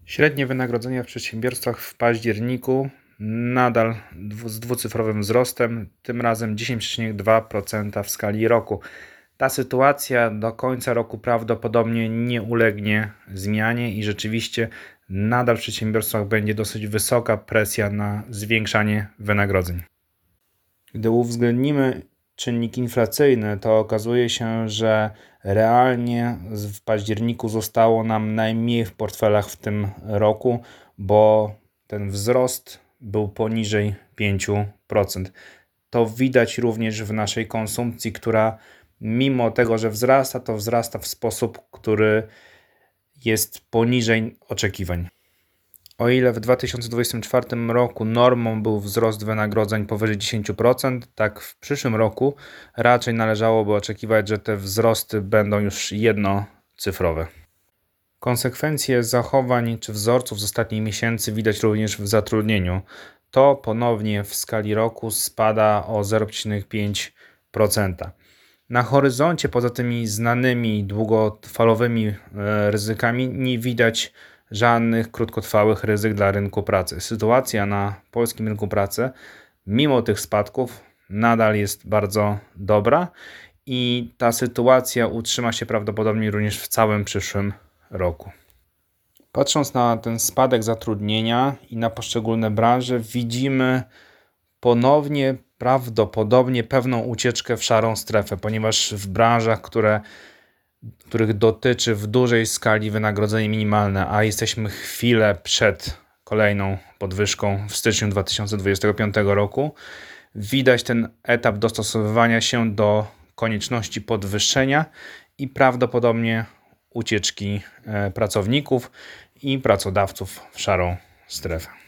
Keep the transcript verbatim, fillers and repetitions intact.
Średnie wynagrodzenia w przedsiębiorstwach w październiku nadal dwu- z dwucyfrowym wzrostem, tym razem dziesięć przecinek dwa procent w skali roku. Ta sytuacja do końca roku prawdopodobnie nie ulegnie zmianie i rzeczywiście nadal w przedsiębiorstwach będzie dosyć wysoka presja na zwiększanie wynagrodzeń. Gdy uwzględnimy czynnik inflacyjny, to okazuje się, że realnie w październiku zostało nam najmniej w portfelach w tym roku, bo ten wzrost był poniżej pięć procent. To widać również w naszej konsumpcji, która mimo tego, że wzrasta, to wzrasta w sposób, który jest poniżej oczekiwań. O ile w dwa tysiące dwudziestym czwartym roku normą był wzrost wynagrodzeń powyżej dziesięć procent, tak w przyszłym roku raczej należałoby oczekiwać, że te wzrosty będą już jednocyfrowe. Konsekwencje zachowań czy wzorców z ostatnich miesięcy widać również w zatrudnieniu. To ponownie w skali roku spada o zero przecinek pięć procent. Na horyzoncie, poza tymi znanymi długofalowymi ryzykami, nie widać żadnych krótkotrwałych ryzyk dla rynku pracy. Sytuacja na polskim rynku pracy, mimo tych spadków, nadal jest bardzo dobra i ta sytuacja utrzyma się prawdopodobnie również w całym przyszłym roku. Patrząc na ten spadek zatrudnienia i na poszczególne branże, widzimy ponownie prawdopodobnie pewną ucieczkę w szarą strefę, ponieważ w branżach, które, których dotyczy w dużej skali wynagrodzenie minimalne, a jesteśmy chwilę przed kolejną podwyżką w styczniu dwa tysiące dwudziestego piątego roku, widać ten etap dostosowywania się do konieczności podwyższenia i prawdopodobnie ucieczki pracowników i pracodawców w szarą strefę.